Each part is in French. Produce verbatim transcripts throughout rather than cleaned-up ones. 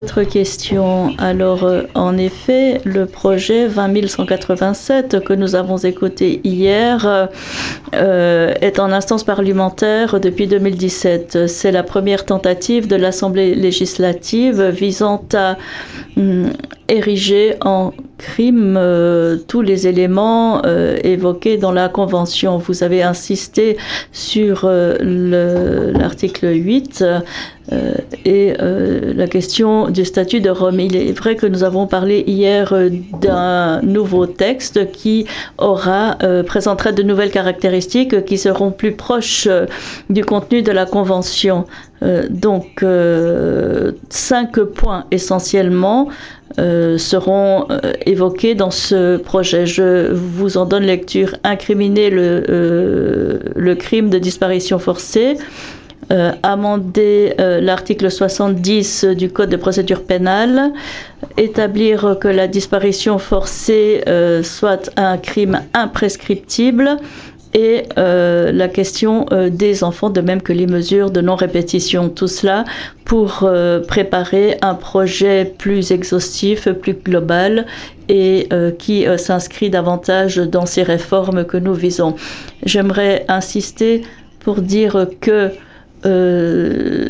Autre question. Alors, euh, en effet, le projet vingt mille cent quatre-vingt-sept que nous avons écouté hier euh, est en instance parlementaire depuis deux mille dix-sept. C'est la première tentative de l'Assemblée législative visant à hum, ériger en crime euh, tous les éléments euh, évoqués dans la Convention. Vous avez insisté sur euh, l'article huit euh, et euh, la question du statut de Rome. Il est vrai que nous avons parlé hier euh, d'un nouveau texte qui aura, euh, présentera de nouvelles caractéristiques qui seront plus proches euh, du contenu de la Convention. Euh, donc, euh, cinq points essentiellement Euh, seront euh, évoqués dans ce projet. Je vous en donne lecture. Incriminer le, euh, le crime de disparition forcée, euh, amender euh, l'article soixante-dix du Code de procédure pénale, établir que la disparition forcée euh, soit un crime imprescriptible, et euh, la question euh, des enfants, de même que les mesures de non-répétition. Tout cela pour euh, préparer un projet plus exhaustif, plus global et euh, qui euh, s'inscrit davantage dans ces réformes que nous visons. J'aimerais insister pour dire que euh,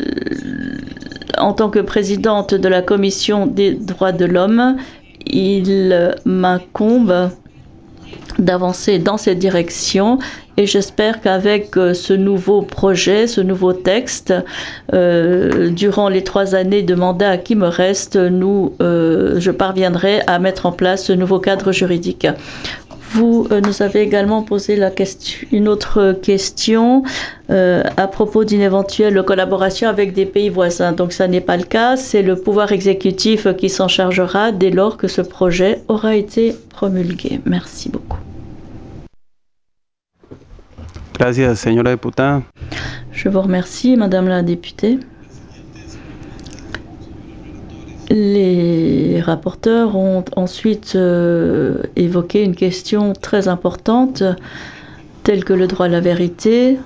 en tant que présidente de la Commission des droits de l'homme, il m'incombe d'avancer dans cette direction et j'espère qu'avec euh, ce nouveau projet, ce nouveau texte, euh, durant les trois années de mandat qui me restent, nous, euh, je parviendrai à mettre en place ce nouveau cadre juridique. Vous euh, nous avez également posé la question, une autre question euh, à propos d'une éventuelle collaboration avec des pays voisins. Donc ça n'est pas le cas, c'est le pouvoir exécutif qui s'en chargera dès lors que ce projet aura été promulgué. Merci beaucoup. Gracias, señora diputada. Je vous remercie, Madame la députée. Les rapporteurs ont ensuite euh, évoqué une question très importante, telle que le droit à la vérité,